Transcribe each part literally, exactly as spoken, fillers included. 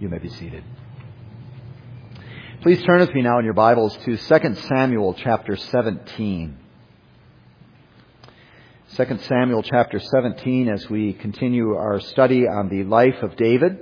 You may be seated. Please turn with me now in your Bibles to Second Samuel chapter seventeen. Second Samuel chapter seventeen as we continue our study on the life of David.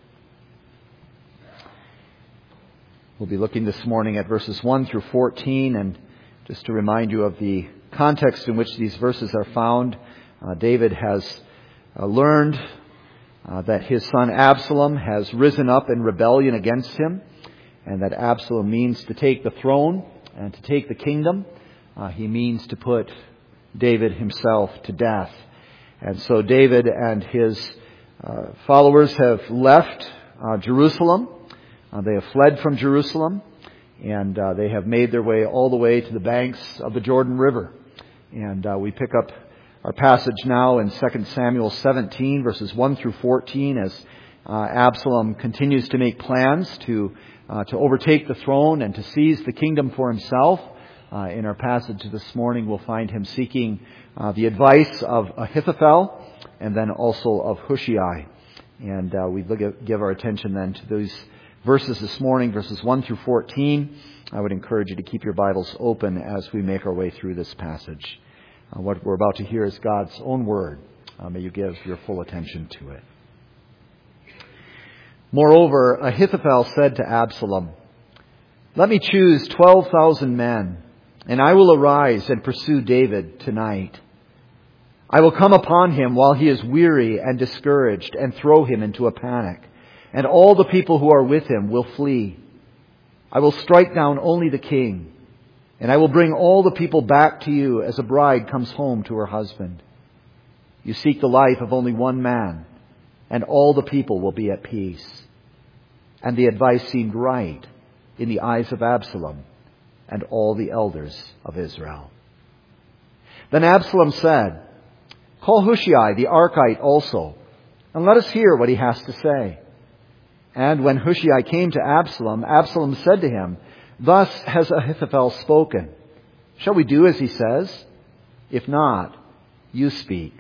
We'll be looking this morning at verses one through fourteen, and just to remind you of the context in which these verses are found, uh, David has uh, learned Uh, that his son Absalom has risen up in rebellion against him, and that Absalom means to take the throne and to take the kingdom. Uh, he means to put David himself to death. And so David and his uh, followers have left uh, Jerusalem. Uh, they have fled from Jerusalem, and uh, they have made their way all the way to the banks of the Jordan River. And uh, we pick up our passage now in Second Samuel seventeen, verses one through fourteen, as uh, Absalom continues to make plans to uh, to overtake the throne and to seize the kingdom for himself. Uh, in our passage this morning, we'll find him seeking uh, the advice of Ahithophel and then also of Hushai. And uh, we give our attention then to those verses this morning, verses one through fourteen. I would encourage you to keep your Bibles open as we make our way through this passage. Uh, what we're about to hear is God's own word. Uh, may you give your full attention to it. Moreover, Ahithophel said to Absalom, "Let me choose twelve thousand men, and I will arise and pursue David tonight. I will come upon him while he is weary and discouraged and throw him into a panic, and all the people who are with him will flee. I will strike down only the king, and I will bring all the people back to you as a bride comes home to her husband. You seek the life of only one man, and all the people will be at peace." And the advice seemed right in the eyes of Absalom and all the elders of Israel. Then Absalom said, "Call Hushai the Archite also, and let us hear what he has to say." And when Hushai came to Absalom, Absalom said to him, "Thus has Ahithophel spoken. Shall we do as he says? If not, you speak."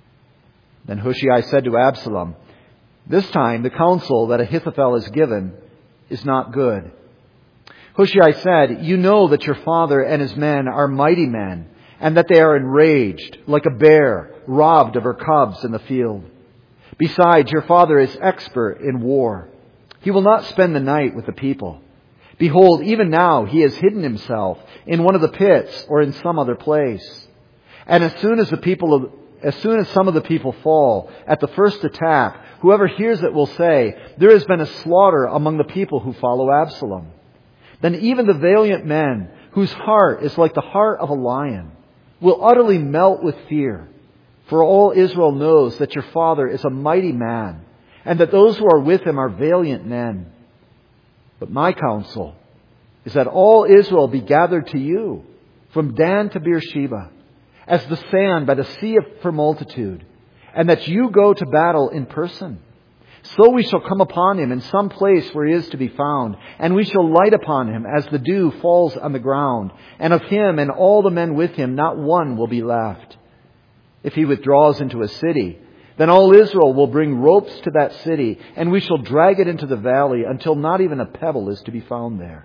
Then Hushai said to Absalom, "This time the counsel that Ahithophel has given is not good." Hushai said, "You know that your father and his men are mighty men, and that they are enraged, like a bear robbed of her cubs in the field. Besides, your father is expert in war. He will not spend the night with the people. Behold, even now he has hidden himself in one of the pits or in some other place. And as soon as the people, as soon as some of the people fall at the first attack, whoever hears it will say, 'There has been a slaughter among the people who follow Absalom.' Then even the valiant men, whose heart is like the heart of a lion, will utterly melt with fear. For all Israel knows that your father is a mighty man, and that those who are with him are valiant men. But my counsel is that all Israel be gathered to you, from Dan to Beersheba, as the sand by the sea for multitude, and that you go to battle in person. So we shall come upon him in some place where he is to be found, and we shall light upon him as the dew falls on the ground, and of him and all the men with him not one will be left. If he withdraws into a city, then all Israel will bring ropes to that city, and we shall drag it into the valley until not even a pebble is to be found there."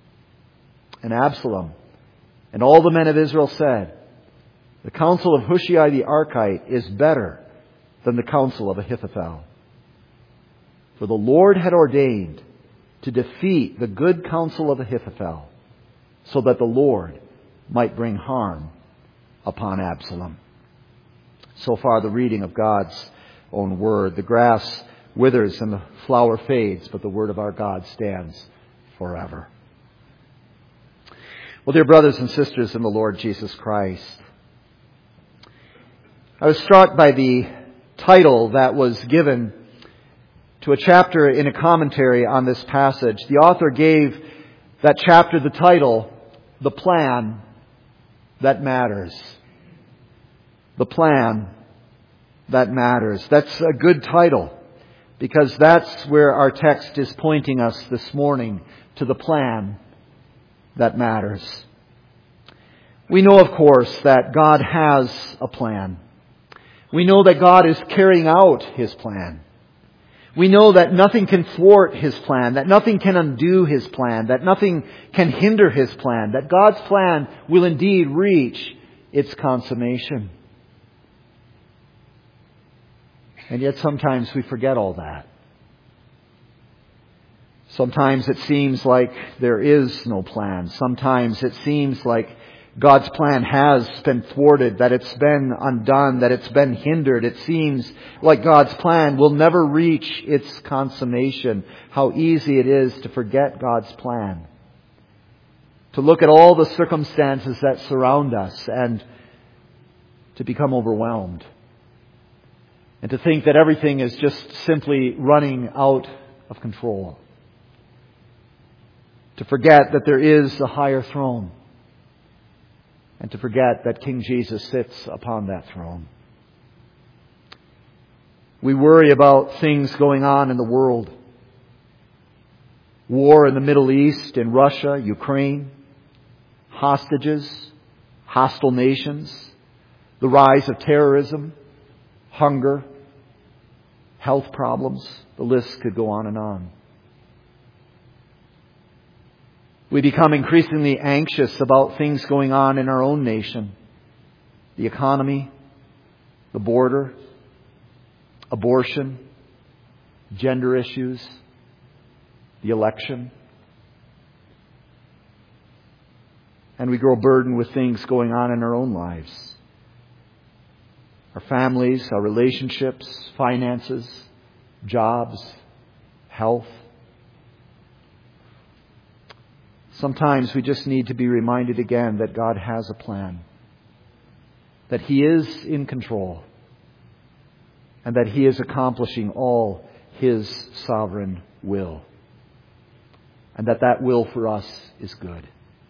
And Absalom and all the men of Israel said, "The counsel of Hushai the Archite is better than the counsel of Ahithophel." For the Lord had ordained to defeat the good counsel of Ahithophel, so that the Lord might bring harm upon Absalom. So far, the reading of God's own word. The grass withers and the flower fades, but the word of our God stands forever. Well, dear brothers and sisters in the Lord Jesus Christ, I was struck by the title that was given to a chapter in a commentary on this passage. The author gave that chapter the title, "The Plan That Matters." The Plan That Matters. That's a good title, because that's where our text is pointing us this morning, to the plan that matters. We know, of course, that God has a plan. We know that God is carrying out His plan. We know that nothing can thwart His plan, that nothing can undo His plan, that nothing can hinder His plan, that God's plan will indeed reach its consummation. And yet sometimes we forget all that. Sometimes it seems like there is no plan. Sometimes it seems like God's plan has been thwarted, that it's been undone, that it's been hindered. It seems like God's plan will never reach its consummation. How easy it is to forget God's plan. To look at all the circumstances that surround us and to become overwhelmed. And to think that everything is just simply running out of control. To forget that there is a higher throne. And to forget that King Jesus sits upon that throne. We worry about things going on in the world. War in the Middle East, in Russia, Ukraine. Hostages, hostile nations. The rise of terrorism, hunger, health problems. The list could go on and on. We become increasingly anxious about things going on in our own nation. The economy, the border, abortion, gender issues, the election. And we grow burdened with things going on in our own lives. Our families, our relationships, finances, jobs, health. Sometimes we just need to be reminded again that God has a plan. That He is in control. And that He is accomplishing all His sovereign will. And that that will for us is good.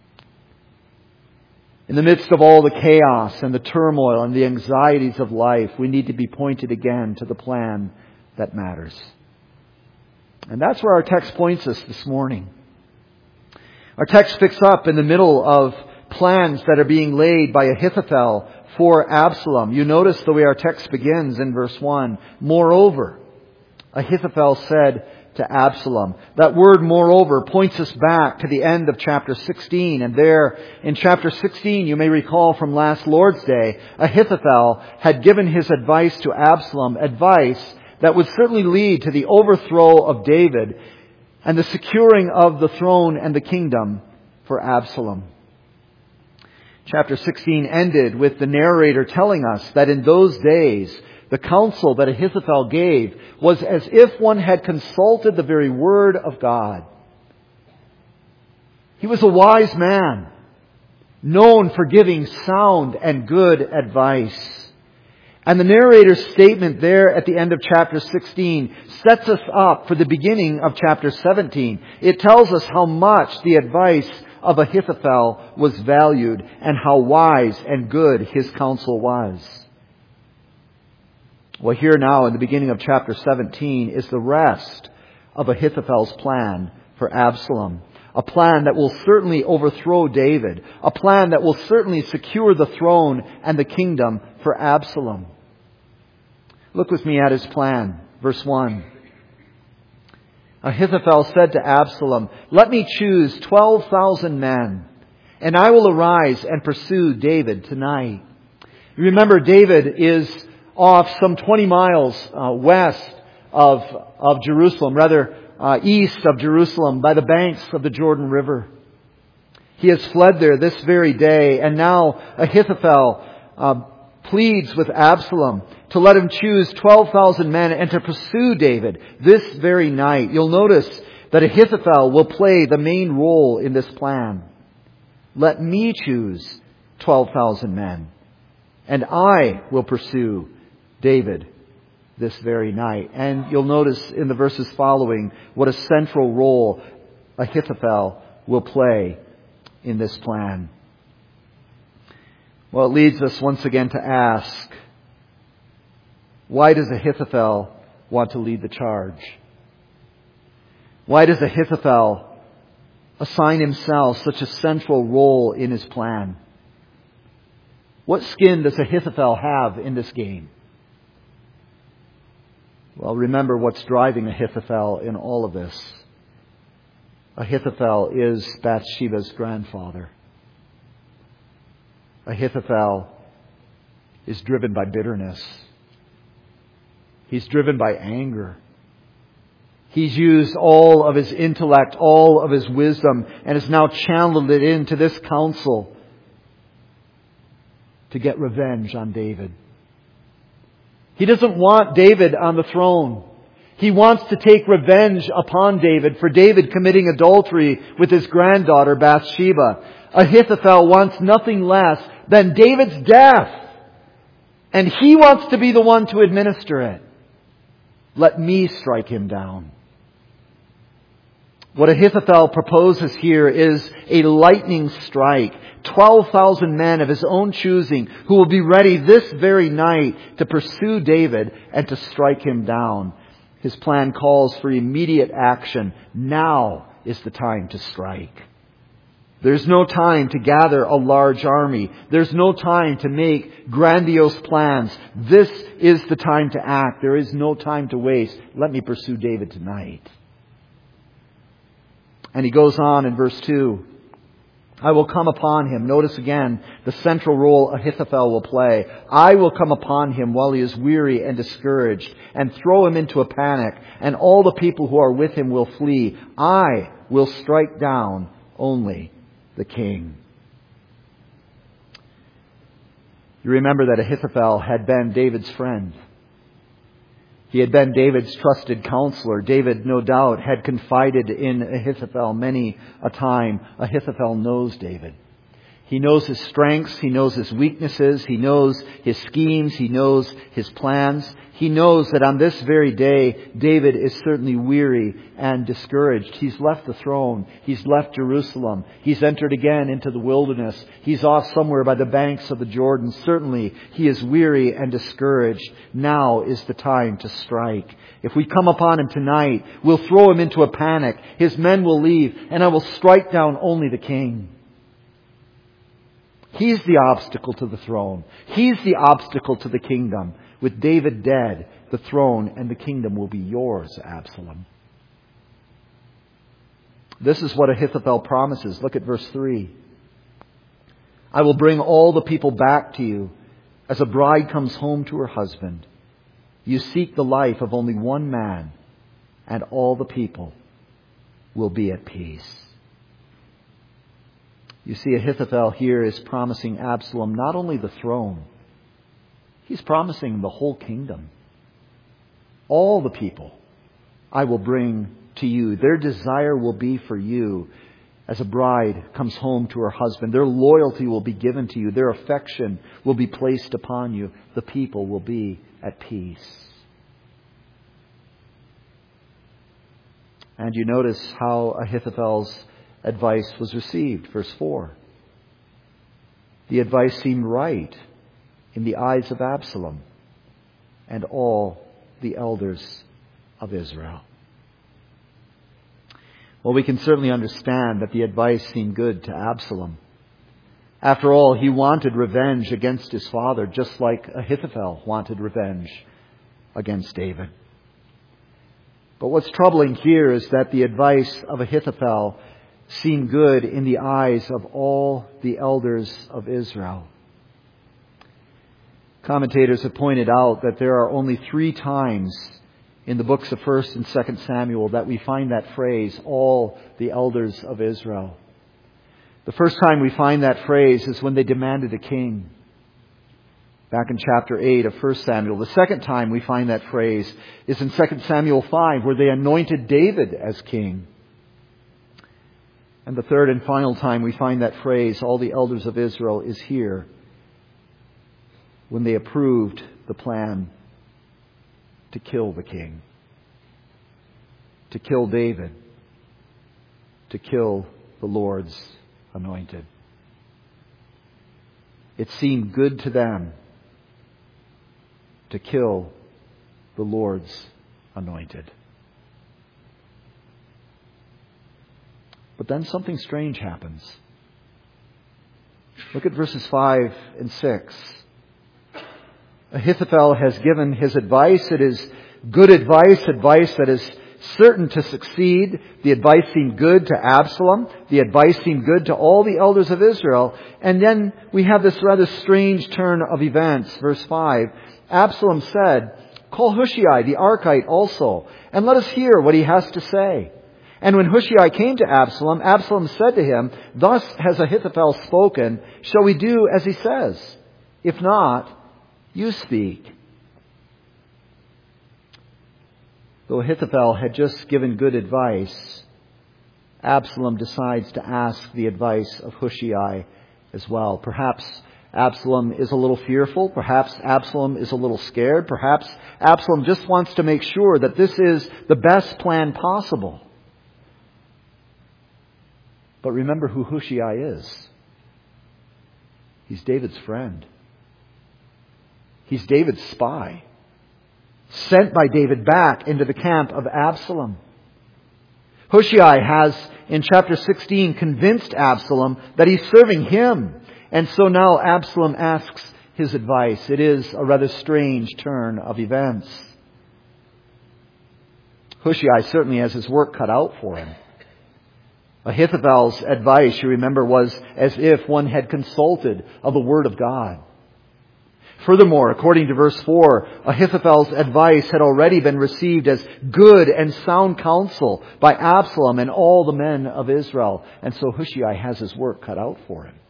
In the midst of all the chaos and the turmoil and the anxieties of life, we need to be pointed again to the plan that matters. And that's where our text points us this morning. Our text picks up in the middle of plans that are being laid by Ahithophel for Absalom. You notice the way our text begins in verse one. Moreover, Ahithophel said to Absalom. That word moreover points us back to the end of chapter sixteen. And there in chapter sixteen, you may recall from last Lord's Day, Ahithophel had given his advice to Absalom, advice that would certainly lead to the overthrow of David and the securing of the throne and the kingdom for Absalom. Chapter sixteen ended with the narrator telling us that in those days, the counsel that Ahithophel gave was as if one had consulted the very word of God. He was a wise man, known for giving sound and good advice. And the narrator's statement there at the end of chapter sixteen sets us up for the beginning of chapter seventeen. It tells us how much the advice of Ahithophel was valued and how wise and good his counsel was. Well, here now in the beginning of chapter seventeen is the rest of Ahithophel's plan for Absalom. A plan that will certainly overthrow David. A plan that will certainly secure the throne and the kingdom for Absalom. Look with me at his plan. Verse one. Ahithophel said to Absalom, "Let me choose twelve thousand men, and I will arise and pursue David tonight." You remember, David is off some twenty miles uh, west of, of Jerusalem, rather uh, east of Jerusalem, by the banks of the Jordan River. He has fled there this very day, and now Ahithophel uh, pleads with Absalom to let him choose twelve thousand men and to pursue David this very night. You'll notice that Ahithophel will play the main role in this plan. Let me choose twelve thousand men, and I will pursue David this very night. And you'll notice in the verses following what a central role Ahithophel will play in this plan. Well, it leads us once again to ask, why does Ahithophel want to lead the charge? Why does Ahithophel assign himself such a central role in his plan? What skin does Ahithophel have in this game? Well, remember what's driving Ahithophel in all of this. Ahithophel is Bathsheba's grandfather. Ahithophel is driven by bitterness. He's driven by anger. He's used all of his intellect, all of his wisdom, and has now channeled it into this council to get revenge on David. He doesn't want David on the throne. He wants to take revenge upon David for David committing adultery with his granddaughter Bathsheba. Ahithophel wants nothing less than David's death. And he wants to be the one to administer it. Let me strike him down. What Ahithophel proposes here is a lightning strike. twelve thousand men of his own choosing who will be ready this very night to pursue David and to strike him down. His plan calls for immediate action. Now is the time to strike. There's no time to gather a large army. There's no time to make grandiose plans. This is the time to act. There is no time to waste. Let me pursue David tonight. And he goes on in verse two. I will come upon him. Notice again the central role Ahithophel will play. I will come upon him while he is weary and discouraged and throw him into a panic, and all the people who are with him will flee. I will strike down only the king. You remember that Ahithophel had been David's friend. He had been David's trusted counselor. David, no doubt, had confided in Ahithophel many a time. Ahithophel knows David. He knows his strengths. He knows his weaknesses. He knows his schemes. He knows his plans. He knows that on this very day, David is certainly weary and discouraged. He's left the throne. He's left Jerusalem. He's entered again into the wilderness. He's off somewhere by the banks of the Jordan. Certainly, he is weary and discouraged. Now is the time to strike. If we come upon him tonight, we'll throw him into a panic. His men will leave, and I will strike down only the king. He's the obstacle to the throne. He's the obstacle to the kingdom. With David dead, the throne and the kingdom will be yours, Absalom. This is what Ahithophel promises. Look at verse three. I will bring all the people back to you as a bride comes home to her husband. You seek the life of only one man, and all the people will be at peace. You see, Ahithophel here is promising Absalom not only the throne, he's promising the whole kingdom. All the people I will bring to you. Their desire will be for you as a bride comes home to her husband. Their loyalty will be given to you. Their affection will be placed upon you. The people will be at peace. And you notice how Ahithophel's advice was received. Verse four. The advice seemed right in the eyes of Absalom and all the elders of Israel. Well, we can certainly understand that the advice seemed good to Absalom. After all, he wanted revenge against his father, just like Ahithophel wanted revenge against David. But what's troubling here is that the advice of Ahithophel seemed good in the eyes of all the elders of Israel. Commentators have pointed out that there are only three times in the books of First and Second Samuel that we find that phrase, all the elders of Israel. The first time we find that phrase is when they demanded a king, back in chapter eight of First Samuel. The second time we find that phrase is in Second Samuel five, where they anointed David as king. And the third and final time we find that phrase, all the elders of Israel, is here, when they approved the plan to kill the king, to kill David, to kill the Lord's anointed. It seemed good to them to kill the Lord's anointed. But then something strange happens. Look at verses five and six. Ahithophel has given his advice. It is good advice, advice that is certain to succeed. The advice seemed good to Absalom. The advice seemed good to all the elders of Israel. And then we have this rather strange turn of events. Verse five, Absalom said, "Call Hushai the Archite also, and let us hear what he has to say." And when Hushai came to Absalom, Absalom said to him, "Thus has Ahithophel spoken. Shall we do as he says? If not, you speak." Though Ahithophel had just given good advice, Absalom decides to ask the advice of Hushai as well. Perhaps Absalom is a little fearful. Perhaps Absalom is a little scared. Perhaps Absalom just wants to make sure that this is the best plan possible. But remember who Hushai is. He's David's friend. He's David's spy, sent by David back into the camp of Absalom. Hushai has, in chapter sixteen, convinced Absalom that he's serving him. And so now Absalom asks his advice. It is a rather strange turn of events. Hushai certainly has his work cut out for him. Ahithophel's advice, you remember, was as if one had consulted of the Word of God. Furthermore, according to verse four, Ahithophel's advice had already been received as good and sound counsel by Absalom and all the men of Israel. And so Hushai has his work cut out for him.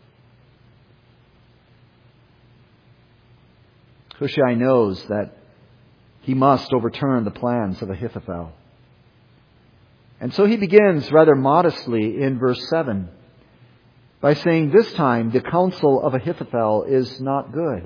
Hushai knows that he must overturn the plans of Ahithophel. And so he begins rather modestly in verse seven by saying, "This time the counsel of Ahithophel is not good."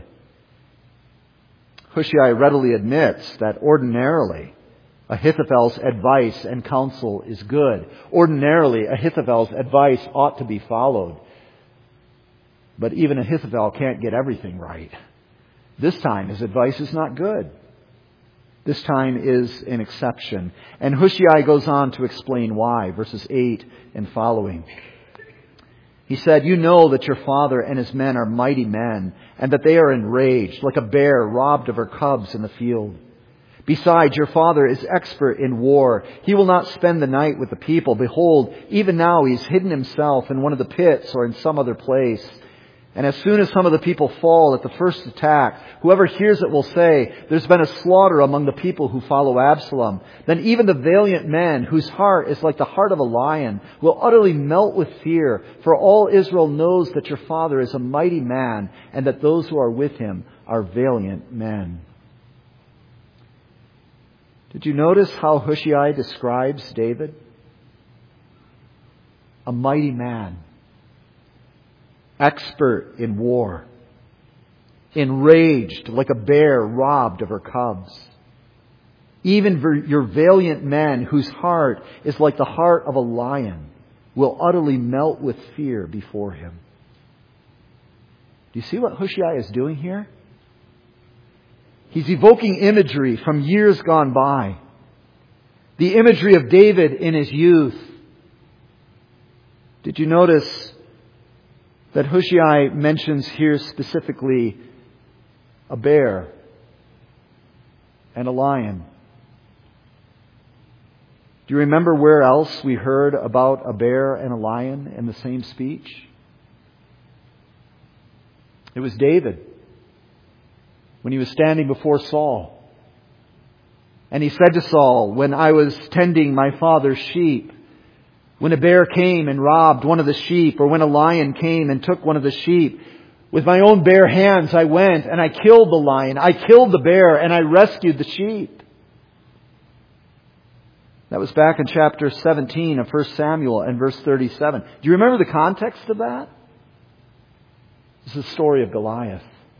Hushai readily admits that ordinarily Ahithophel's advice and counsel is good. Ordinarily Ahithophel's advice ought to be followed. But even Ahithophel can't get everything right. This time his advice is not good. This time is an exception. And Hushai goes on to explain why, verses eight and following. He said, "You know that your father and his men are mighty men, and that they are enraged, like a bear robbed of her cubs in the field. Besides, your father is expert in war. He will not spend the night with the people. Behold, even now he's hidden himself in one of the pits or in some other place. And as soon as some of the people fall at the first attack, whoever hears it will say, 'There's been a slaughter among the people who follow Absalom.' Then even the valiant men, whose heart is like the heart of a lion, will utterly melt with fear. For all Israel knows that your father is a mighty man, and that those who are with him are valiant men." Did you notice how Hushai describes David? A mighty man. Expert in war, enraged like a bear robbed of her cubs. Even your valiant men, whose heart is like the heart of a lion, will utterly melt with fear before him. Do you see what Hushai is doing here? He's evoking imagery from years gone by. The imagery of David in his youth. Did you notice that Hushai mentions here specifically a bear and a lion? Do you remember where else we heard about a bear and a lion in the same speech? It was David when he was standing before Saul. And he said to Saul, "When I was tending my father's sheep, when a bear came and robbed one of the sheep, or when a lion came and took one of the sheep, with my own bare hands I went and I killed the lion, I killed the bear, and I rescued the sheep." That was back in chapter seventeen of First Samuel and verse thirty-seven. Do you remember the context of that? This is the story of Goliath.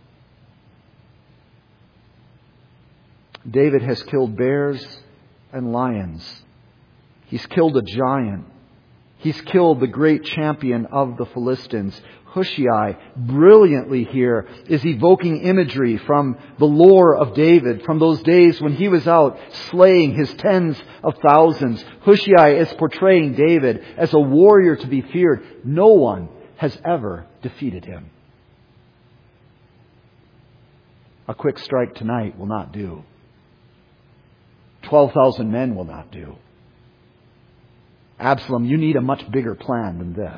David has killed bears and lions. He's killed a giant. He's killed the great champion of the Philistines. Hushai, brilliantly here, is evoking imagery from the lore of David, from those days when he was out slaying his tens of thousands. Hushai is portraying David as a warrior to be feared. No one has ever defeated him. A quick strike tonight will not do. twelve thousand men will not do. Absalom, you need a much bigger plan than this.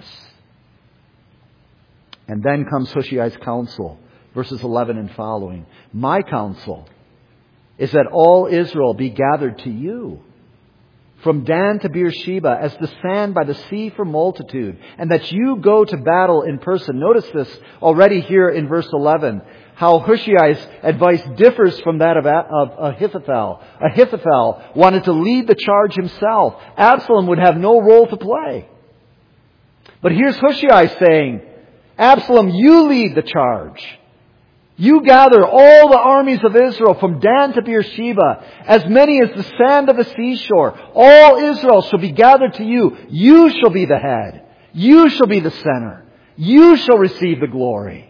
And then comes Hushai's counsel, verses eleven and following. My counsel is that all Israel be gathered to you, from Dan to Beersheba, as the sand by the sea for multitude, and that you go to battle in person. Notice this already here in verse eleven, how Hushai's advice differs from that of, of Ahithophel. Ahithophel wanted to lead the charge himself. Absalom would have no role to play. But here's Hushai saying, Absalom, you lead the charge. You gather all the armies of Israel from Dan to Beersheba, as many as the sand of the seashore. All Israel shall be gathered to you. You shall be the head. You shall be the center. You shall receive the glory.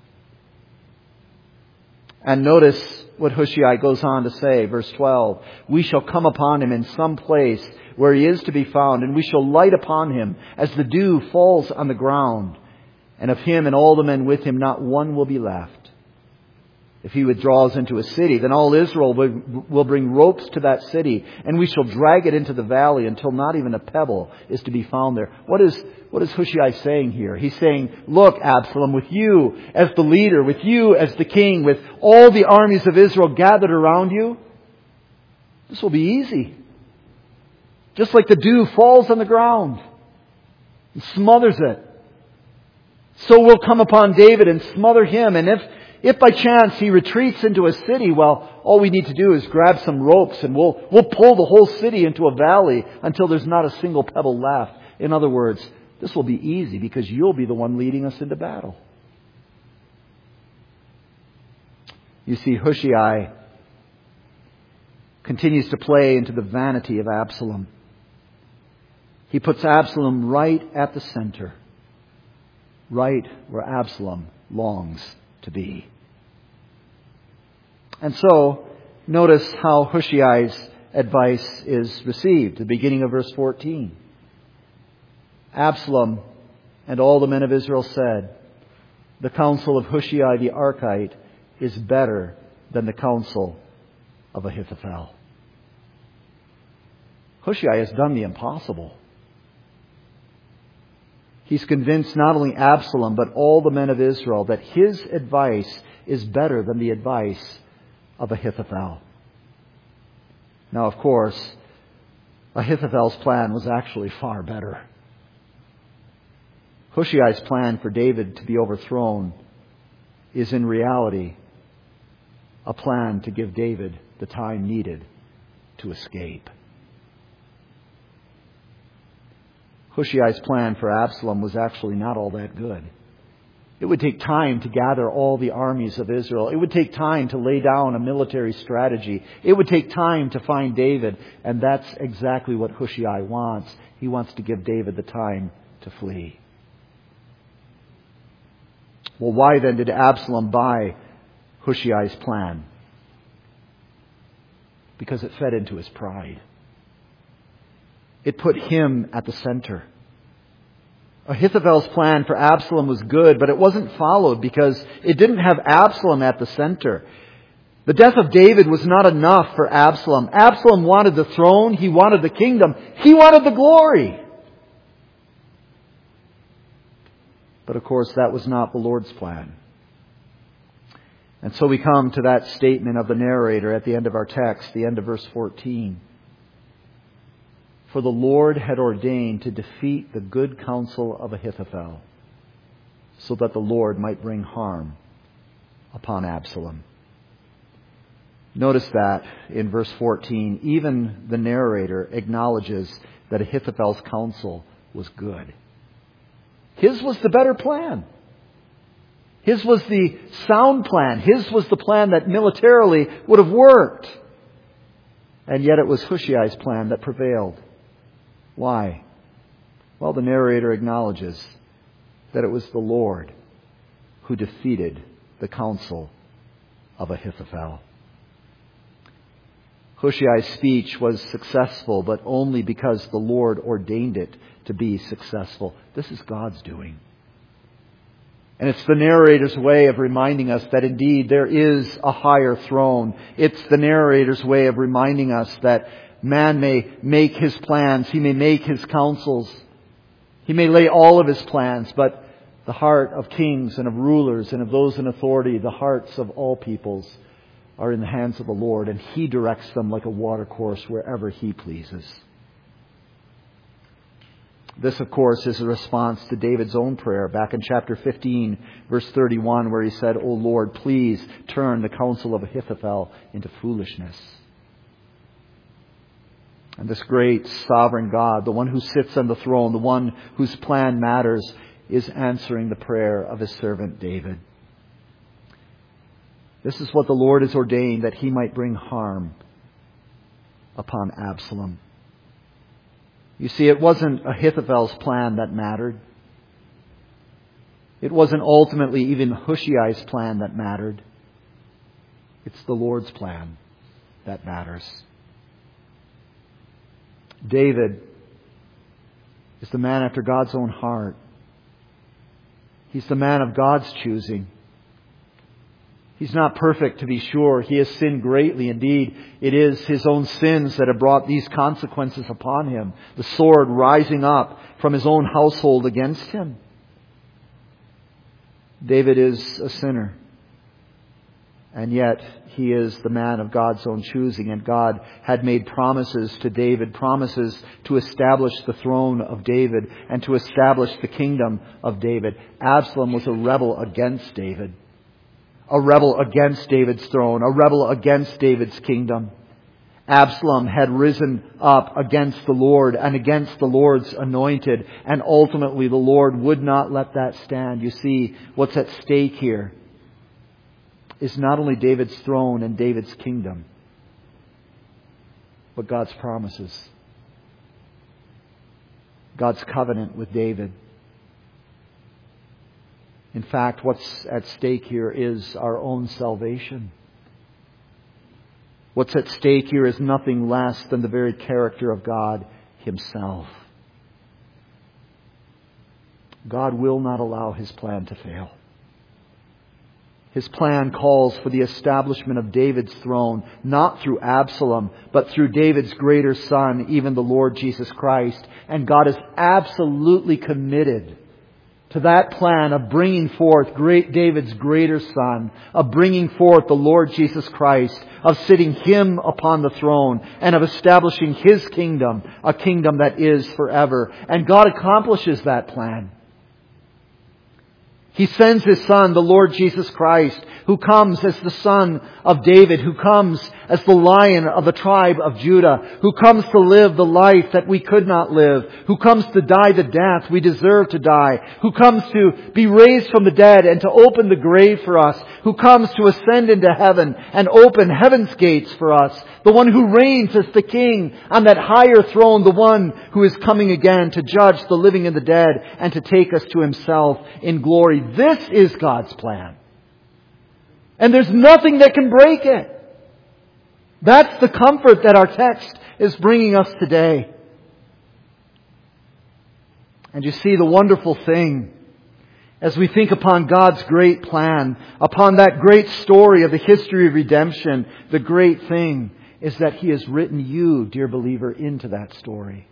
And notice what Hushai goes on to say, verse twelve. We shall come upon him in some place where he is to be found, and we shall light upon him as the dew falls on the ground. And of him and all the men with him, not one will be left. If he withdraws into a city, then all Israel will bring ropes to that city, and we shall drag it into the valley until not even a pebble is to be found there. What is, what is Hushai saying here? He's saying, look, Absalom, with you as the leader, with you as the king, with all the armies of Israel gathered around you, this will be easy. Just like the dew falls on the ground and smothers it, so will come upon David and smother him. And if If by chance he retreats into a city, well, all we need to do is grab some ropes and we'll, we'll pull the whole city into a valley until there's not a single pebble left. In other words, this will be easy because you'll be the one leading us into battle. You see, Hushai continues to play into the vanity of Absalom. He puts Absalom right at the center, right where Absalom longs to be. And so, notice how Hushai's advice is received. The beginning of verse fourteen. Absalom and all the men of Israel said, the counsel of Hushai the Archite is better than the counsel of Ahithophel. Hushai has done the impossible. He's convinced not only Absalom, but all the men of Israel that his advice is better than the advice of Ahithophel. Now, of course, Ahithophel's plan was actually far better. Hushai's plan for David to be overthrown is in reality a plan to give David the time needed to escape. Hushai's plan for Absalom was actually not all that good. It would take time to gather all the armies of Israel. It would take time to lay down a military strategy. It would take time to find David. And that's exactly what Hushai wants. He wants to give David the time to flee. Well, why then did Absalom buy Hushai's plan? Because it fed into his pride. It put him at the center. Ahithophel's plan for Absalom was good, but it wasn't followed because it didn't have Absalom at the center. The death of David was not enough for Absalom. Absalom wanted the throne. He wanted the kingdom. He wanted the glory. But of course, that was not the Lord's plan. And so we come to that statement of the narrator at the end of our text, the end of verse fourteen. For the Lord had ordained to defeat the good counsel of Ahithophel, so that the Lord might bring harm upon Absalom. Notice that in verse fourteen, even the narrator acknowledges that Ahithophel's counsel was good. His was the better plan. His was the sound plan. His was the plan that militarily would have worked. And yet it was Hushai's plan that prevailed. Why? Well, the narrator acknowledges that it was the Lord who defeated the counsel of Ahithophel. Hushai's speech was successful, but only because the Lord ordained it to be successful. This is God's doing. And it's the narrator's way of reminding us that indeed there is a higher throne. It's the narrator's way of reminding us that man may make his plans. He may make his counsels. He may lay all of his plans, but the heart of kings and of rulers and of those in authority, the hearts of all peoples, are in the hands of the Lord, and He directs them like a watercourse wherever He pleases. This, of course, is a response to David's own prayer back in chapter fifteen, verse thirty-one, where he said, "O Lord, please turn the counsel of Ahithophel into foolishness." And this great sovereign God, the one who sits on the throne, the one whose plan matters, is answering the prayer of His servant David. This is what the Lord has ordained, that He might bring harm upon Absalom. You see, it wasn't Ahithophel's plan that mattered. It wasn't ultimately even Hushai's plan that mattered. It's the Lord's plan that matters. David is the man after God's own heart. He's the man of God's choosing. He's not perfect, to be sure. He has sinned greatly. Indeed, it is his own sins that have brought these consequences upon him. The sword rising up from his own household against him. David is a sinner. And yet, he is the man of God's own choosing. And God had made promises to David, promises to establish the throne of David and to establish the kingdom of David. Absalom was a rebel against David. A rebel against David's throne. A rebel against David's kingdom. Absalom had risen up against the Lord and against the Lord's anointed. And ultimately the Lord would not let that stand. You see, what's at stake here is not only David's throne and David's kingdom, but God's promises. God's covenant with David. In fact, what's at stake here is our own salvation. What's at stake here is nothing less than the very character of God Himself. God will not allow His plan to fail. His plan calls for the establishment of David's throne, not through Absalom, but through David's greater son, even the Lord Jesus Christ. And God is absolutely committed to that plan of bringing forth great David's greater son, of bringing forth the Lord Jesus Christ, of sitting Him upon the throne, and of establishing His kingdom, a kingdom that is forever. And God accomplishes that plan. He sends His Son, the Lord Jesus Christ, who comes as the Son of David, who comes as the Lion of the tribe of Judah, who comes to live the life that we could not live, who comes to die the death we deserve to die, who comes to be raised from the dead and to open the grave for us, who comes to ascend into heaven and open heaven's gates for us, the one who reigns as the King on that higher throne, the one who is coming again to judge the living and the dead and to take us to Himself in glory. This is God's plan. And there's nothing that can break it. That's the comfort that our text is bringing us today. And you see, the wonderful thing, as we think upon God's great plan, upon that great story of the history of redemption, the great thing is that He has written you, dear believer, into that story.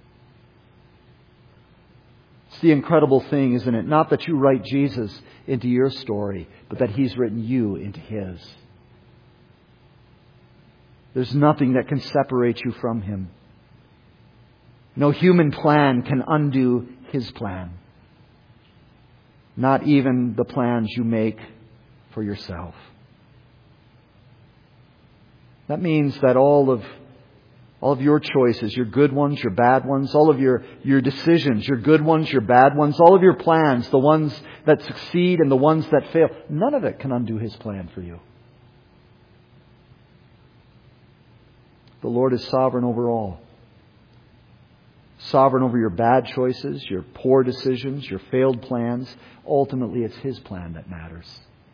It's the incredible thing, isn't it? Not that you write Jesus into your story, but that He's written you into His. There's nothing that can separate you from Him. No human plan can undo His plan. Not even the plans you make for yourself. That means that all of All of your choices, your good ones, your bad ones, all of your, your decisions, your good ones, your bad ones, all of your plans, the ones that succeed and the ones that fail, none of it can undo His plan for you. The Lord is sovereign over all. Sovereign over your bad choices, your poor decisions, your failed plans. Ultimately, it's His plan that matters.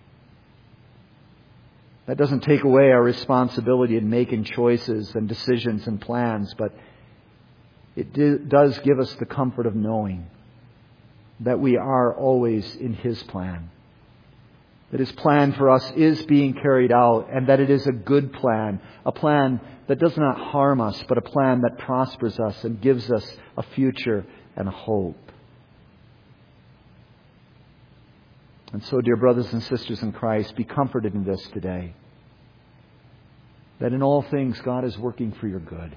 That doesn't take away our responsibility in making choices and decisions and plans, but it do, does give us the comfort of knowing that we are always in His plan. That His plan for us is being carried out, and that it is a good plan. A plan that does not harm us, but a plan that prospers us and gives us a future and a hope. And so, dear brothers and sisters in Christ, be comforted in this today. That in all things God is working for your good.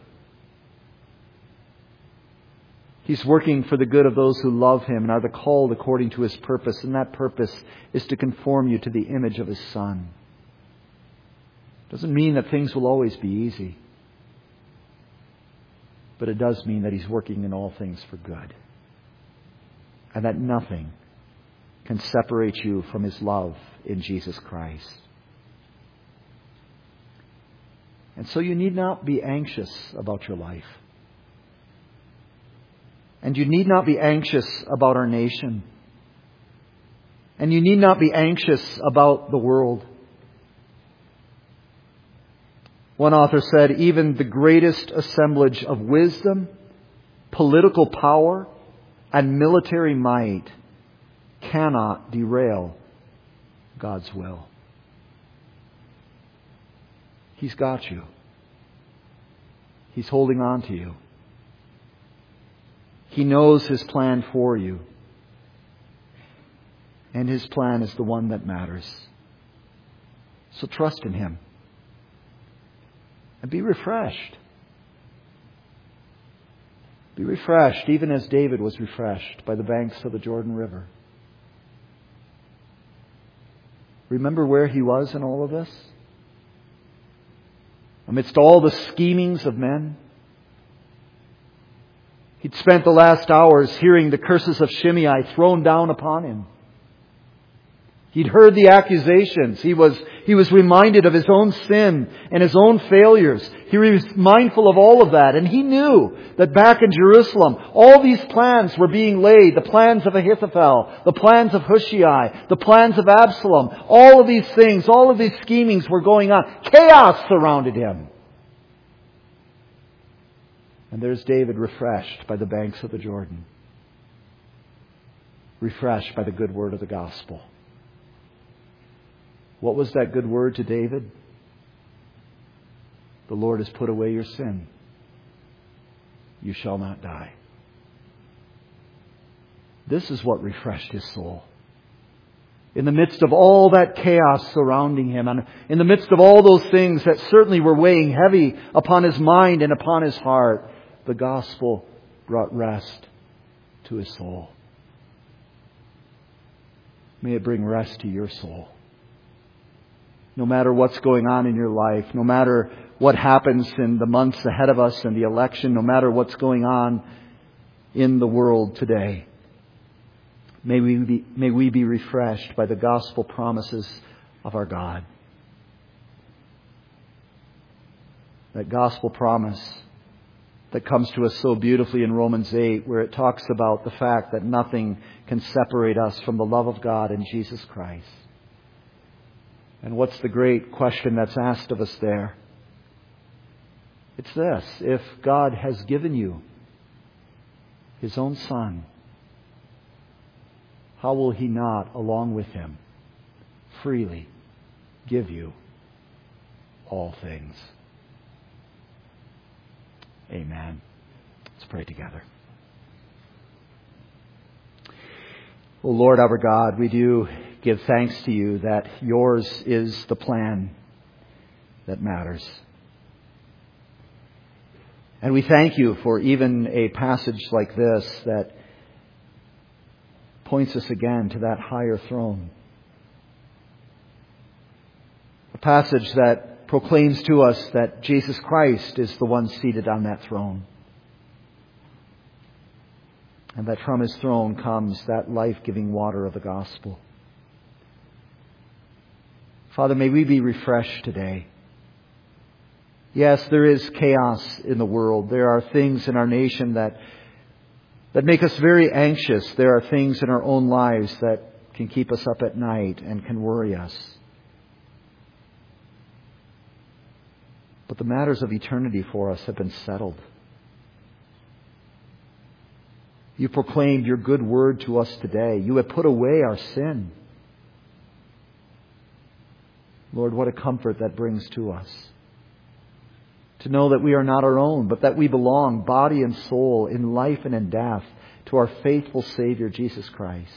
He's working for the good of those who love Him and are the called according to His purpose. And that purpose is to conform you to the image of His Son. Doesn't mean that things will always be easy. But it does mean that He's working in all things for good. And that nothing can separate you from His love in Jesus Christ. And so you need not be anxious about your life. And you need not be anxious about our nation. And you need not be anxious about the world. One author said, even the greatest assemblage of wisdom, political power, and military might cannot derail God's will. He's got you. He's holding on to you. He knows His plan for you. And His plan is the one that matters. So trust in Him. And be refreshed. Be refreshed, even as David was refreshed by the banks of the Jordan River. Remember where he was in all of this? Amidst all the schemings of men. He'd spent the last hours hearing the curses of Shimei thrown down upon him. He'd heard the accusations. He was, he was reminded of his own sin and his own failures. He was mindful of all of that. And he knew that back in Jerusalem, all these plans were being laid. The plans of Ahithophel, the plans of Hushai, the plans of Absalom. All of these things, all of these schemings were going on. Chaos surrounded him. And there's David refreshed by the banks of the Jordan. Refreshed by the good word of the gospel. What was that good word to David? The Lord has put away your sin. You shall not die. This is what refreshed his soul. In the midst of all that chaos surrounding him, and in the midst of all those things that certainly were weighing heavy upon his mind and upon his heart, the gospel brought rest to his soul. May it bring rest to your soul. No matter what's going on in your life, no matter what happens in the months ahead of us and the election, no matter what's going on in the world today, may we be, may we be refreshed by the gospel promises of our God. That gospel promise that comes to us so beautifully in Romans eight, where it talks about the fact that nothing can separate us from the love of God in Jesus Christ. And what's the great question that's asked of us there? It's this: if God has given you His own Son, how will He not, along with Him, freely give you all things? Amen. Let's pray together. O Lord our God, we do give thanks to You that Yours is the plan that matters. And we thank You for even a passage like this that points us again to that higher throne. A passage that proclaims to us that Jesus Christ is the one seated on that throne. And that from His throne comes that life-giving water of the gospel. Father, may we be refreshed today. Yes, there is chaos in the world. There are things in our nation that, that make us very anxious. There are things in our own lives that can keep us up at night and can worry us. But the matters of eternity for us have been settled. You proclaimed your good word to us today. You have put away our sin. Lord, what a comfort that brings to us. To know that we are not our own, but that we belong, body and soul, in life and in death, to our faithful Savior, Jesus Christ.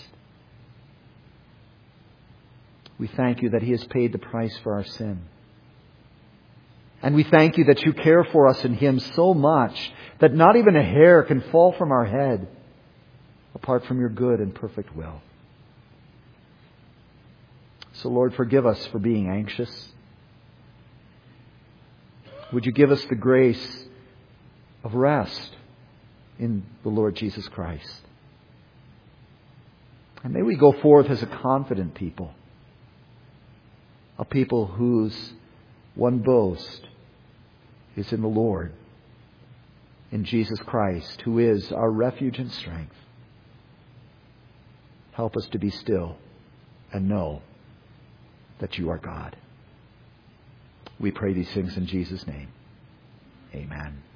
We thank you that He has paid the price for our sin. And we thank you that you care for us in Him so much that not even a hair can fall from our head apart from your good and perfect will. So, Lord, forgive us for being anxious. Would you give us the grace of rest in the Lord Jesus Christ? And may we go forth as a confident people, a people whose one boast is in the Lord, in Jesus Christ, who is our refuge and strength. Help us to be still and know that you are God. We pray these things in Jesus' name. Amen.